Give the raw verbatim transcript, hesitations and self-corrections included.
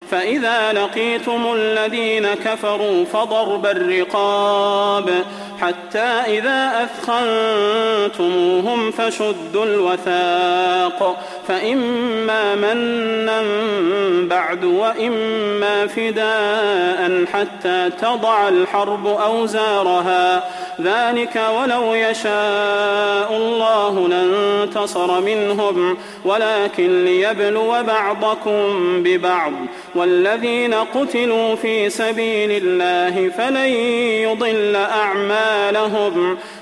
فإذا لقيتم الذين كفروا فضرب الرقاب حتى إذا أثخنتموهم فشدوا الوثاق فإما منا بعد وإما فداء حتى تضع الحرب أوزارها ذلك ولو يشاء الله لانتصر منهم ولكن ليبلو بعضكم ببعض والذين قتلوا في سبيل الله فلن يضل أعمالهم